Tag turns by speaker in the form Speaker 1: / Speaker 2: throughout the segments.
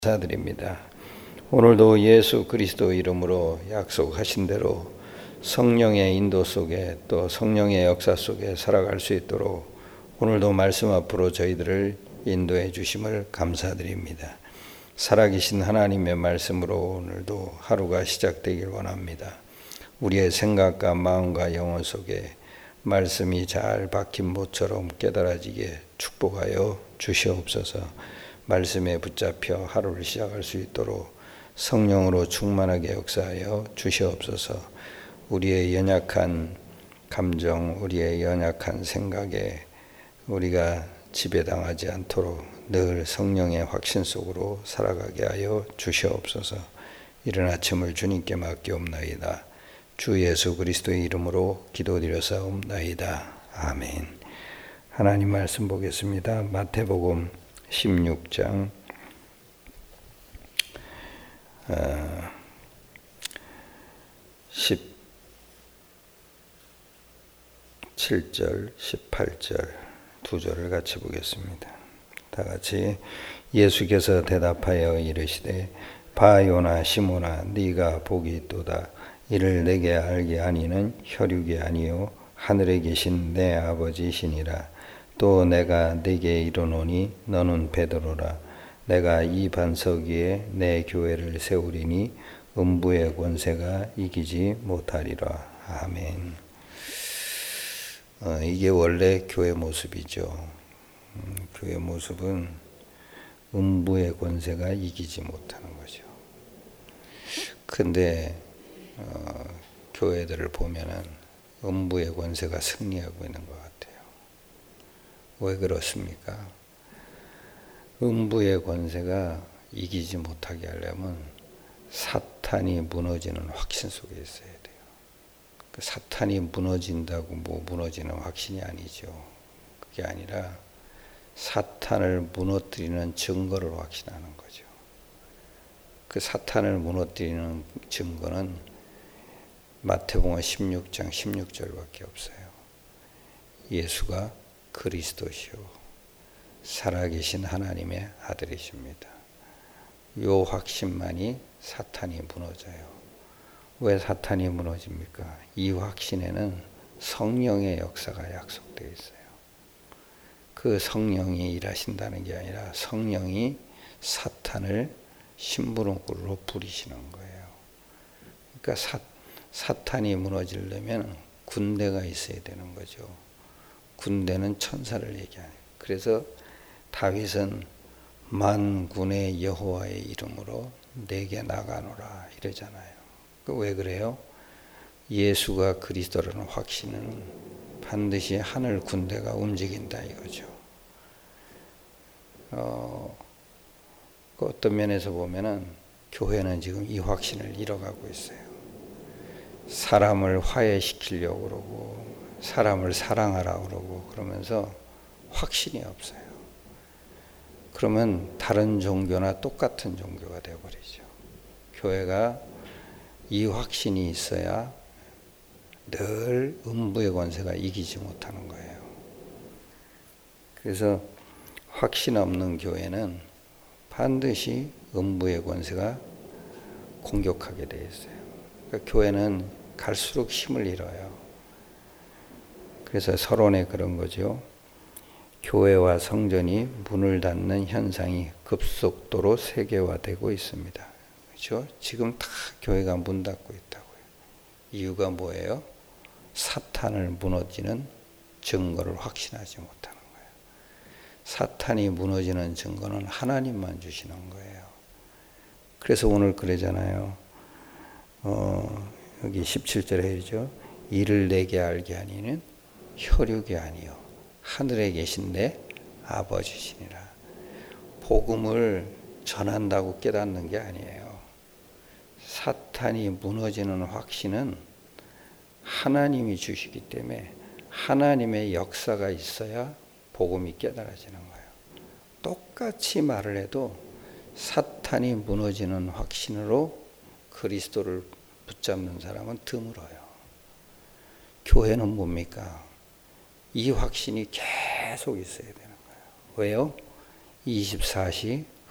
Speaker 1: 감사드립니다. 오늘도 예수 그리스도 이름으로 약속하신 대로 성령의 인도 속에 또 성령의 역사 속에 살아갈 수 있도록 오늘도 말씀 앞으로 저희들을 인도해 주심을 감사드립니다. 살아계신 하나님의 말씀으로 오늘도 하루가 시작되길 원합니다. 우리의 생각과 마음과 영혼 속에 말씀이 잘 박힌 못처럼 깨달아지게 축복하여 주시옵소서. 말씀에 붙잡혀 하루를 시작할 수 있도록 성령으로 충만하게 역사하여 주시옵소서. 우리의 연약한 감정, 우리의 연약한 생각에 우리가 지배당하지 않도록 늘 성령의 확신 속으로 살아가게 하여 주시옵소서. 이른 아침을 주님께 맡기옵나이다. 주 예수 그리스도의 이름으로 기도드려사옵나이다. 아멘. 하나님 말씀 보겠습니다. 마태복음 16장 17절 18절 두 절을 같이 보겠습니다. 다 같이. 예수께서 대답하여 이르시되 바요나 시몬아 네가 복이 있도다. 이를 내게 알게 하니는 혈육이 아니요 하늘에 계신 내 아버지시니라. 또 내가 네게 이르노니 너는 베드로라. 내가 이 반석 위에 내 교회를 세우리니 음부의 권세가 이기지 못하리라. 아멘. 이게 원래 교회 모습이죠. 교회 모습은 음부의 권세가 이기지 못하는 거죠. 근데 교회들을 보면은 음부의 권세가 승리하고 있는 것 같아요. 왜 그렇습니까? 음부의 권세가 이기지 못하게 하려면 사탄이 무너지는 확신 속에 있어야 돼요. 그 사탄이 무너진다고 뭐 무너지는 확신이 아니죠. 그게 아니라 사탄을 무너뜨리는 증거를 확신하는 거죠. 그 사탄을 무너뜨리는 증거는 마태복음 16장 16절밖에 없어요. 예수가 그리스도시요 살아계신 하나님의 아들이십니다. 이 확신만이 사탄이 무너져요. 왜 사탄이 무너집니까? 이 확신에는 성령의 역사가 약속되어 있어요. 그 성령이 일하신다는 게 아니라 성령이 사탄을 심부름꾼으로 부리시는 거예요. 그러니까 사탄이 무너지려면 군대가 있어야 되는 거죠. 군대는 천사를 얘기하네요. 그래서 다윗은 만군의 여호와의 이름으로 내게 나가노라 이러잖아요. 왜 그래요? 예수가 그리스도라는 확신은 반드시 하늘 군대가 움직인다 이거죠. 어떤 면에서 보면은 교회는 지금 이 확신을 잃어가고 있어요. 사람을 화해시키려고 그러고 사람을 사랑하라고 그러고 그러면서 확신이 없어요. 그러면 다른 종교나 똑같은 종교가 되어버리죠. 교회가 이 확신이 있어야 늘 음부의 권세가 이기지 못하는 거예요. 그래서 확신 없는 교회는 반드시 음부의 권세가 공격하게 되어 있어요. 그러니까 교회는 갈수록 힘을 잃어요. 그래서 서론에 그런 거죠. 교회와 성전이 문을 닫는 현상이 급속도로 세계화되고 있습니다. 그렇죠? 지금 다 교회가 문 닫고 있다고요. 이유가 뭐예요? 사탄을 무너지는 증거를 확신하지 못하는 거예요. 사탄이 무너지는 증거는 하나님만 주시는 거예요. 그래서 오늘 그러잖아요. 여기 17절에 해죠. 이를 내게 알게 하니는 혈육이 아니요 하늘에 계신 내 아버지시니라. 복음을 전한다고 깨닫는 게 아니에요. 사탄이 무너지는 확신은 하나님이 주시기 때문에 하나님의 역사가 있어야 복음이 깨달아지는 거예요. 똑같이 말을 해도 사탄이 무너지는 확신으로 그리스도를 붙잡는 사람은 드물어요. 교회는 뭡니까? 이 확신이 계속 있어야 되는 거예요. 왜요? 24시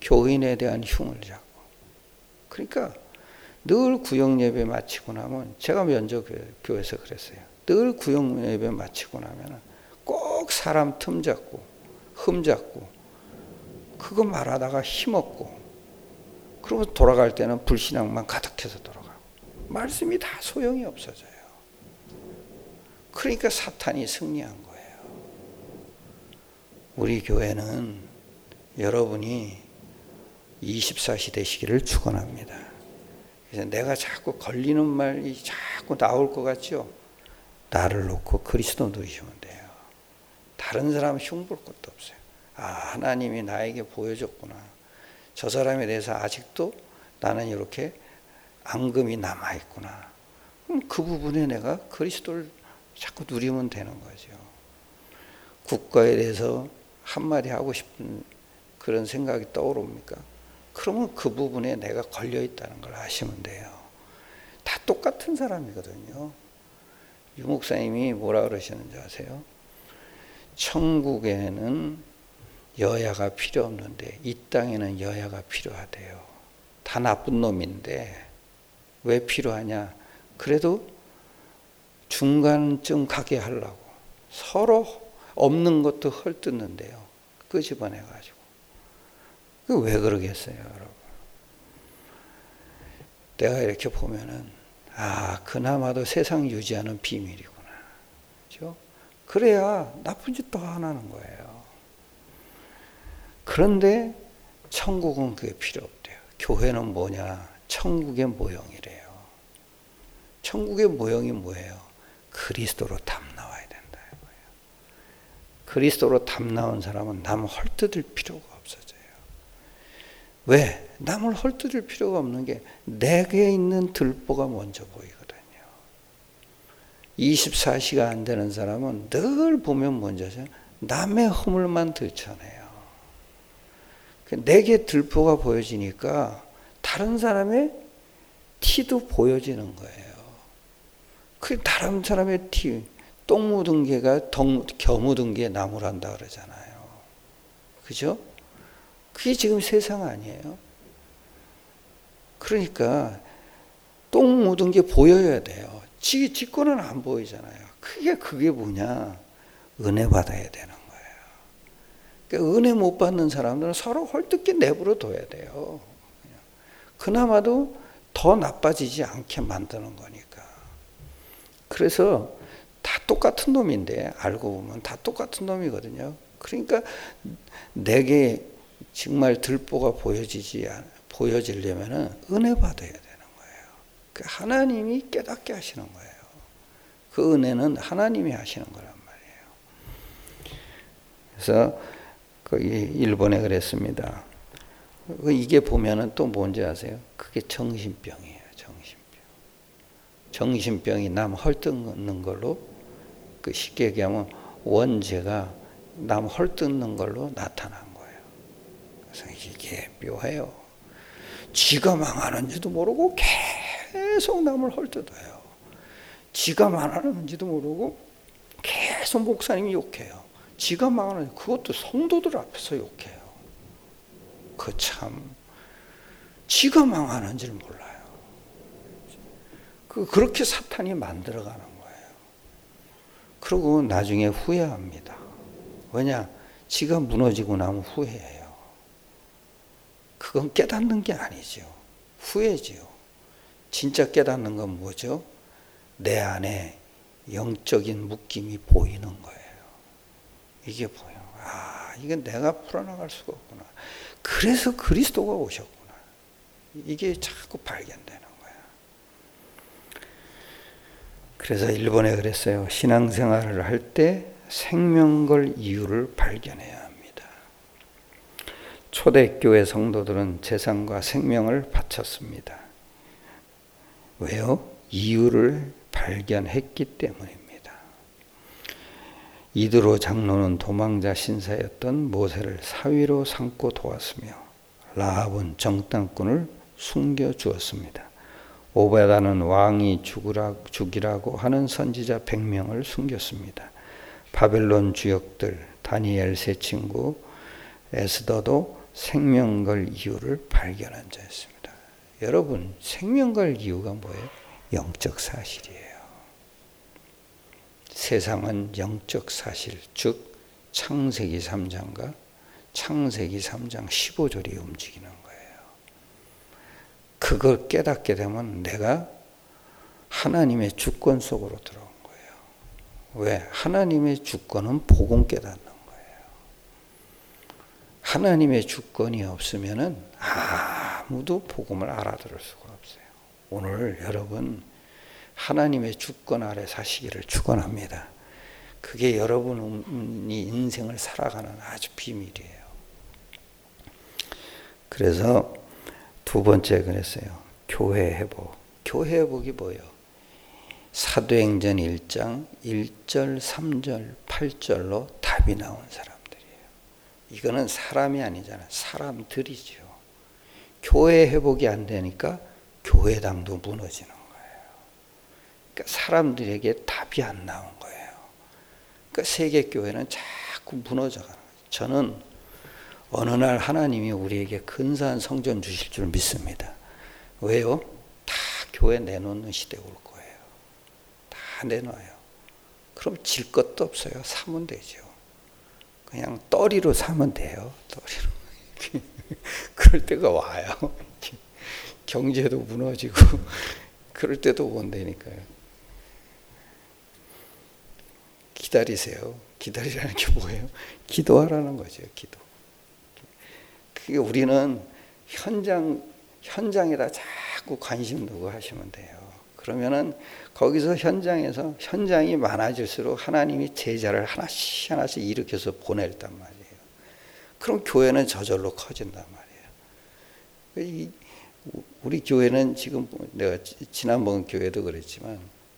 Speaker 1: 교인에 대한 흉을 잡고. 그러니까 늘 구역예배 마치고 나면, 제가 면접교회에서 그랬어요. 늘 구역예배 마치고 나면 꼭 사람 틈 잡고 흠 잡고 그거 말하다가 힘없고, 그러고 돌아갈 때는 불신앙만 가득해서 돌아가고 말씀이 다 소용이 없어져요. 그러니까 사탄이 승리한 거예요. 우리 교회는 여러분이 24시 되시기를 축원합니다. 그래서 내가 자꾸 걸리는 말이 자꾸 나올 것 같죠? 나를 놓고 그리스도 누리시면 돼요. 다른 사람 흉볼 것도 없어요. 아, 하나님이 나에게 보여줬구나. 저 사람에 대해서 아직도 나는 이렇게 앙금이 남아있구나. 그럼 그 부분에 내가 그리스도를 자꾸 누리면 되는 거죠. 국가에 대해서 한마디 하고 싶은 그런 생각이 떠오릅니까? 그러면 그 부분에 내가 걸려있다는 걸 아시면 돼요. 다 똑같은 사람이거든요. 유 목사님이 뭐라 그러시는지 아세요? 천국에는 여야가 필요 없는데 이 땅에는 여야가 필요하대요. 다 나쁜 놈인데 왜 필요하냐? 그래도 중간쯤 가게 하려고 서로 없는 것도 헐뜯는데요. 끄집어내가지고. 왜 그러겠어요, 여러분? 내가 이렇게 보면은, 아, 그나마도 세상 유지하는 비밀이구나. 그렇죠? 그래야 나쁜 짓도 안 하는 거예요. 그런데 천국은 그게 필요 없대요. 교회는 뭐냐? 천국의 모형이래요. 천국의 모형이 뭐예요? 그리스도로 담 나와야 된다. 그리스도로 담 나온 사람은 남 헐뜯을 필요가 없어져요. 왜? 남을 헐뜯을 필요가 없는 게 내게 있는 들보가 먼저 보이거든요. 24시가 안 되는 사람은 늘 보면 먼저죠. 남의 허물만 들춰내요. 내게 들보가 보여지니까 다른 사람의 티도 보여지는 거예요. 그 다른 사람의 티, 똥 묻은 개가 겨 묻은 게 나무란다 그러잖아요. 그죠? 그게 지금 세상 아니에요? 그러니까 똥 묻은 게 보여야 돼요. 지 거는 안 보이잖아요. 그게 뭐냐? 은혜 받아야 되는 거예요. 그러니까 은혜 못 받는 사람들은 서로 헐뜯게 내버려 둬야 돼요. 그나마도 더 나빠지지 않게 만드는 거니까. 그래서 다 똑같은 놈인데 알고 보면 다 똑같은 놈이거든요. 그러니까 내게 정말 들보가 보여지려면 은혜 받아야 되는 거예요. 그 하나님이 깨닫게 하시는 거예요. 그 은혜는 하나님이 하시는 거란 말이에요. 그래서 거기 일본에 그랬습니다. 이게 보면은 또 뭔지 아세요? 그게 정신병이에요. 정신병이 남 헐뜯는 걸로, 그 쉽게 얘기하면 원죄가 남 헐뜯는 걸로 나타난 거예요. 그래서 이게 묘해요. 지가 망하는지도 모르고 계속 남을 헐뜯어요. 지가 망하는지도 모르고 계속 목사님이 욕해요. 지가 망하는, 그것도 성도들 앞에서 욕해요. 그 참, 지가 망하는 줄 몰라요. 그렇게 사탄이 만들어가는 거예요. 그리고 나중에 후회합니다. 왜냐? 지가 무너지고 나면 후회해요. 그건 깨닫는 게 아니죠. 후회지요. 진짜 깨닫는 건 뭐죠? 내 안에 영적인 묶임이 보이는 거예요. 이게 보여. 아, 이건 내가 풀어나갈 수가 없구나. 그래서 그리스도가 오셨구나. 이게 자꾸 발견되는 거야. 그래서 일본에 그랬어요. 신앙생활을 할 때 생명 걸 이유를 발견해야 합니다. 초대교회 성도들은 재산과 생명을 바쳤습니다. 왜요? 이유를 발견했기 때문입니다. 이드로 장로는 도망자 신사였던 모세를 사위로 삼고 도왔으며 라합은 정탐꾼을 숨겨주었습니다. 오베다는 왕이 죽이라고 하는 선지자 100명을 숨겼습니다. 바벨론 주역들 다니엘 세 친구 에스더도 생명 걸 이유를 발견한 자였습니다. 여러분, 생명 걸 이유가 뭐예요? 영적 사실이에요. 세상은 영적 사실, 즉 창세기 3장과 창세기 3장 15절이 움직이는 거예요. 그걸 깨닫게 되면 내가 하나님의 주권 속으로 들어온 거예요. 왜? 하나님의 주권은 복음 깨닫는 거예요. 하나님의 주권이 없으면은 아무도 복음을 알아들을 수가 없어요. 오늘 여러분 하나님의 주권 아래 사시기를 축원합니다. 그게 여러분이 인생을 살아가는 아주 비밀이에요. 그래서 두 번째 그랬어요. 교회 회복. 교회 회복이 뭐예요? 사도행전 1장 1절, 3절, 8절로 답이 나온 사람들이에요. 이거는 사람이 아니잖아요. 사람들이죠. 교회 회복이 안 되니까 교회당도 무너지는 거예요. 그러니까 사람들에게 답이 안 나온 거예요. 그러니까 세계교회는 자꾸 무너져가는 거예요. 저는 어느 날 하나님이 우리에게 근사한 성전 주실 줄 믿습니다. 왜요? 다 교회 내놓는 시대 올 거예요. 다 내놔요. 그럼 질 것도 없어요. 사면 되죠. 그냥 떠리로 사면 돼요. 떠리로. 그럴 때가 와요. 경제도 무너지고 그럴 때도 온다니까요. 기다리세요. 기다리라는 게 뭐예요? 기도하라는 거죠. 기도. 그게 우리는 현장에다 자꾸 관심 두고 하시면 돼요. 그러면은 거기서 현장이 많아질수록 하나님이 제자를 하나씩 일으켜서 보냈단 말이에요. 그럼 교회는 저절로 커진단 말이에요. 우리 교회는 지금 내가 지난번 교회도 그랬지만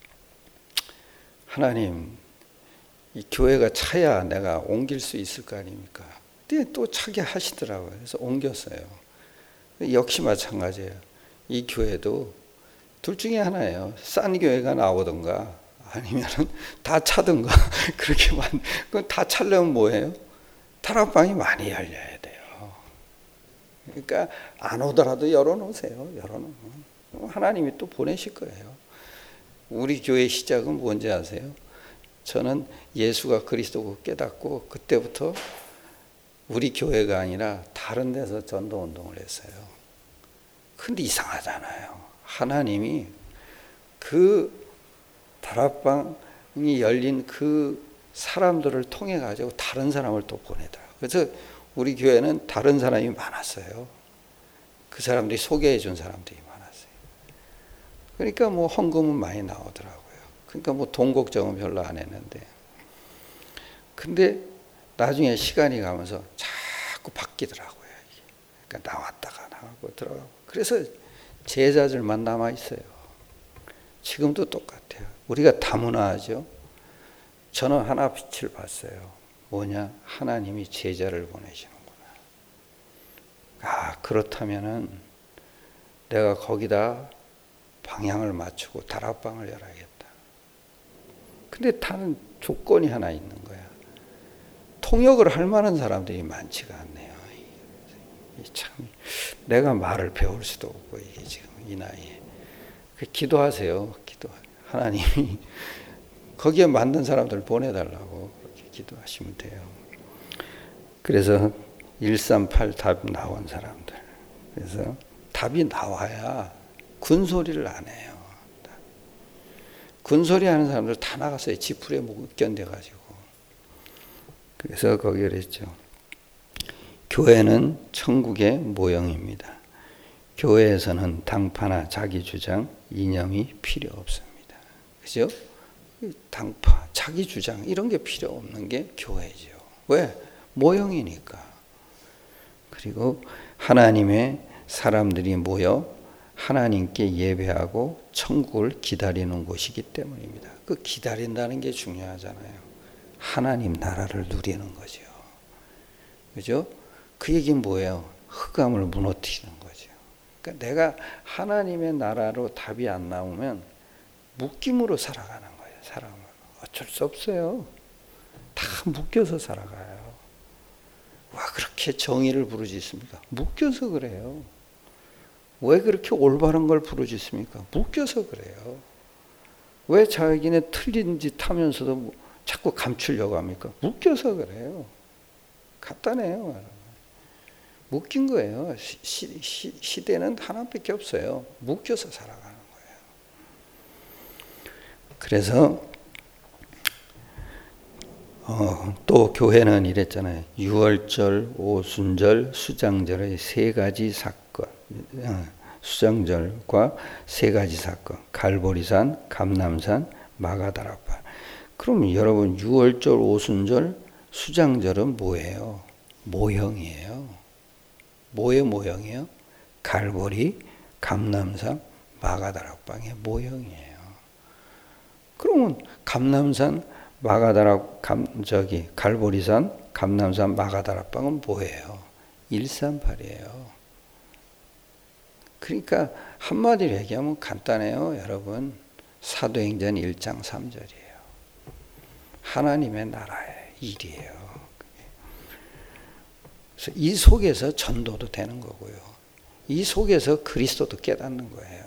Speaker 1: 하나님 이 교회가 차야 내가 옮길 수 있을 거 아닙니까? 근데 또 차게 하시더라고요. 그래서 옮겼어요. 역시 마찬가지예요. 이 교회도 둘 중에 하나예요. 싼 교회가 나오든가 아니면은 다 차든가 그렇게만. 그럼 다 차려면 뭐예요? 다락방이 많이 열려야 돼요. 그러니까 안 오더라도 열어놓으세요. 열어놓으면 하나님이 또 보내실 거예요. 우리 교회 시작은 뭔지 아세요? 저는 예수가 그리스도고 깨닫고 그때부터 우리 교회가 아니라 다른 데서 전도운동을 했어요. 근데 이상하잖아요. 하나님이 그 다락방이 열린 그 사람들을 통해 가지고 다른 사람을 또 보내더라고요. 그래서 우리 교회는 다른 사람이 많았어요. 그 사람들이 소개해 준 사람들이 많았어요. 그러니까 뭐 헌금은 많이 나오더라고요. 그러니까 뭐 돈 걱정은 별로 안 했는데. 근데 나중에 시간이 가면서 자꾸 바뀌더라고요. 그러니까 나왔다가 나가고 들어가고. 그래서 제자들만 남아 있어요. 지금도 똑같아요. 우리가 다문화하죠. 저는 하나 빛을 봤어요. 뭐냐? 하나님이 제자를 보내시는구나. 그렇다면은 내가 거기다 방향을 맞추고 다락방을 열어야겠다. 근데 다른 조건이 하나 있는 거야. 통역을 할 만한 사람들이 많지가 않네요. 참 내가 말을 배울 수도 없고 이게 지금 이 나이에. 기도하세요. 하나님이 거기에 맞는 사람들 보내달라고 그렇게 기도하시면 돼요. 그래서 138 답 나온 사람들. 그래서 답이 나와야 군소리를 안 해요. 군소리 하는 사람들 다 나갔어요. 지푸리에 못 견뎌가지고. 그래서 거기 그랬죠. 교회는 천국의 모형입니다. 교회에서는 당파나 자기 주장, 이념이 필요 없습니다. 그죠? 당파, 자기 주장 이런 게 필요 없는 게 교회죠. 왜? 모형이니까. 그리고 하나님의 사람들이 모여 하나님께 예배하고 천국을 기다리는 곳이기 때문입니다. 그 기다린다는 게 중요하잖아요. 하나님 나라를 누리는 거죠. 그죠? 그 얘기는 뭐예요? 흑암을 무너뜨리는 거죠. 그러니까 내가 하나님의 나라로 답이 안 나오면 묶임으로 살아가는 거예요. 사람은 어쩔 수 없어요. 다 묶여서 살아가요. 와, 그렇게 그렇게 정의를 부르짖습니까? 묶여서 그래요. 왜 그렇게 올바른 걸 부르짖습니까? 묶여서 그래요. 왜 자기네 틀린 짓 하면서도 자꾸 감추려고 합니까? 묶여서 그래요. 간단해요. 묶인 거예요. 시대는 하나밖에 없어요. 묶여서 살아가는 거예요. 그래서 또 교회는 이랬잖아요. 유월절, 오순절, 수장절의 세 가지 사건, 수장절과 세 가지 사건, 갈보리산, 감람산, 마가다락방. 그럼 여러분 유월절, 오순절, 수장절은 뭐예요? 모형이에요. 뭐의 모형이에요? 갈보리, 감람산, 마가다락방의 모형이에요. 그러면 감람산, 갈보리산, 감람산, 마가다락방은 뭐예요? 138이에요. 그러니까 한마디로 얘기하면 간단해요, 여러분. 사도행전 1장 3절이에요. 하나님의 나라의 일이에요. 그래서 이 속에서 전도도 되는 거고요. 이 속에서 그리스도도 깨닫는 거예요.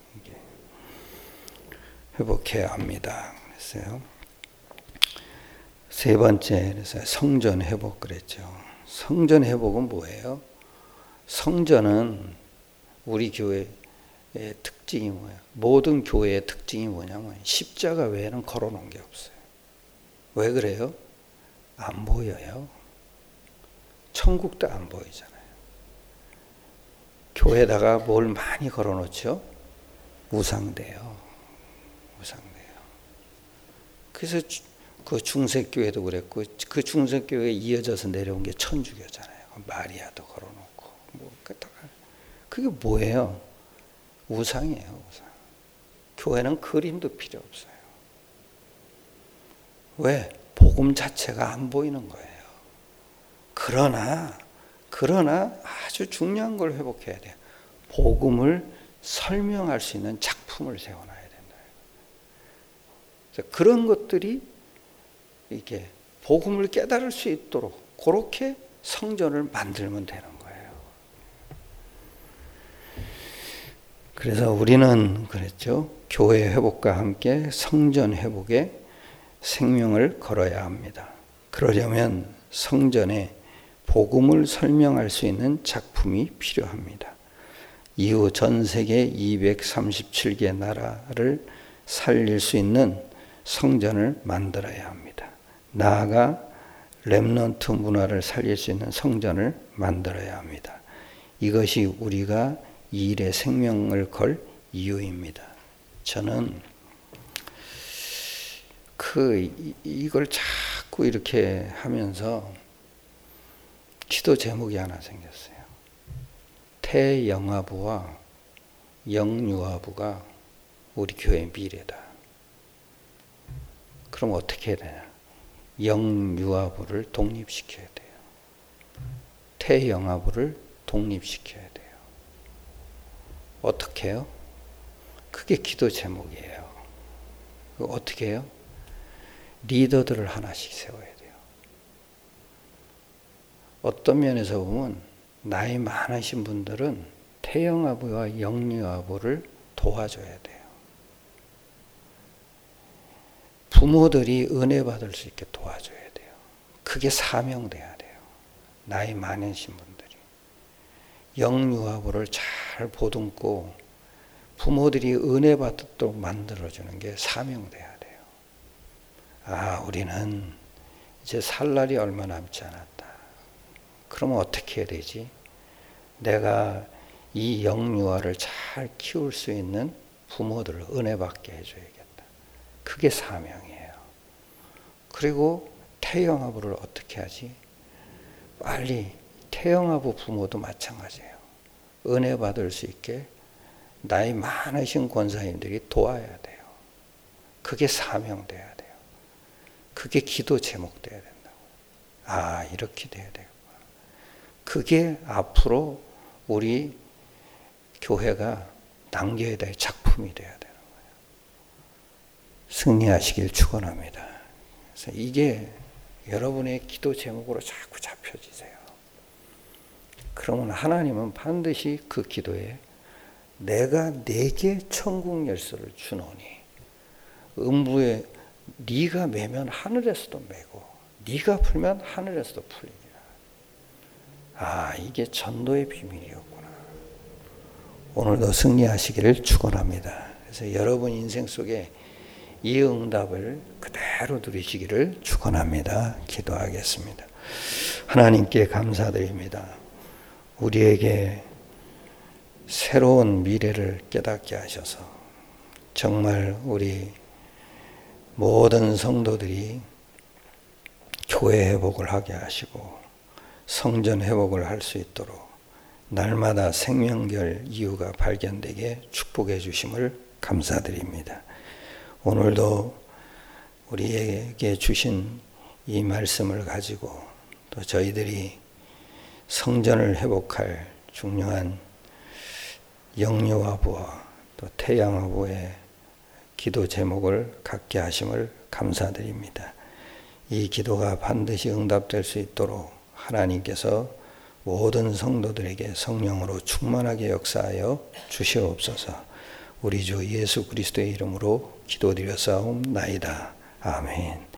Speaker 1: 회복해야 합니다. 그랬어요. 세 번째, 그래서 성전 회복 그랬죠. 성전 회복은 뭐예요? 성전은 우리 교회의 특징이 뭐예요? 모든 교회의 특징이 뭐냐면 십자가 외에는 걸어놓은 게 없어요. 왜 그래요? 안 보여요. 천국도 안 보이잖아요. 교회에다가 뭘 많이 걸어놓죠? 우상대요. 우상대요. 그래서 그 중세교회도 그랬고, 그 중세교회에 이어져서 내려온 게 천주교잖아요. 마리아도 걸어놓고. 그게 뭐예요? 우상이에요, 우상. 교회는 그림도 필요 없어요. 왜? 복음 자체가 안 보이는 거예요. 그러나 아주 중요한 걸 회복해야 돼요. 복음을 설명할 수 있는 작품을 세워놔야 된다. 그런 것들이 이게 복음을 깨달을 수 있도록 그렇게 성전을 만들면 되는 거예요. 그래서 우리는 그랬죠. 교회 회복과 함께 성전 회복에 생명을 걸어야 합니다. 그러려면 성전에 복음을 설명할 수 있는 작품이 필요합니다. 이후 전 세계 237개 나라를 살릴 수 있는 성전을 만들어야 합니다. 나아가 렘넌트 문화를 살릴 수 있는 성전을 만들어야 합니다. 이것이 우리가 이 일에 생명을 걸 이유입니다. 저는 이걸 자꾸 이렇게 하면서 기도 제목이 하나 생겼어요. 태영아부와 영유아부가 우리 교회의 미래다. 그럼 어떻게 해야 되냐? 영유아부를 독립시켜야 돼요. 태영아부를 독립시켜야 돼요. 어떻게 해요? 그게 기도 제목이에요. 어떻게 해요? 리더들을 하나씩 세워야 돼요. 어떤 면에서 보면 나이 많으신 분들은 태영아부와 영유아부를 도와줘야 돼요. 부모들이 은혜 받을 수 있게 도와줘야 돼요. 그게 사명돼야 돼요. 나이 많으신 분들이. 영유아부를 잘 보듬고 부모들이 은혜 받도록 만들어주는 게 사명돼야 돼요. 우리는 이제 살 날이 얼마 남지 않았다. 그러면 어떻게 해야 되지? 내가 이 영유아를 잘 키울 수 있는 부모들을 은혜 받게 해줘야겠다. 그게 사명이에요. 그리고 태영아부를 어떻게 하지? 빨리 태영아부 부모도 마찬가지예요. 은혜 받을 수 있게 나이 많으신 권사님들이 도와야 돼요. 그게 사명돼야 돼요. 그게 기도 제목돼야 된다고. 이렇게 돼야 돼요. 그게 앞으로 우리 교회가 남겨야 될 작품이 돼야 되는 거예요. 승리하시길 축원합니다. 그래서 이게 여러분의 기도 제목으로 자꾸 잡혀지세요. 그러면 하나님은 반드시 그 기도에 내가 네게 천국 열쇠를 주노니 음부에 네가 매면 하늘에서도 매고 네가 풀면 하늘에서도 풀리니라. 아, 이게 전도의 비밀이었구나. 오늘도 승리하시기를 축원합니다. 그래서 여러분 인생 속에 이 응답을 그대로 누리시기를 축원합니다. 기도하겠습니다. 하나님께 감사드립니다. 우리에게 새로운 미래를 깨닫게 하셔서 정말 우리 모든 성도들이 교회 회복을 하게 하시고 성전 회복을 할 수 있도록 날마다 생명될 이유가 발견되게 축복해 주심을 감사드립니다. 오늘도 우리에게 주신 이 말씀을 가지고 또 저희들이 성전을 회복할 중요한 영유아부와 또 태양아부의 기도 제목을 갖게 하심을 감사드립니다. 이 기도가 반드시 응답될 수 있도록 하나님께서 모든 성도들에게 성령으로 충만하게 역사하여 주시옵소서. 우리 주 예수 그리스도의 이름으로 기도드렸사옵나이다. 아멘.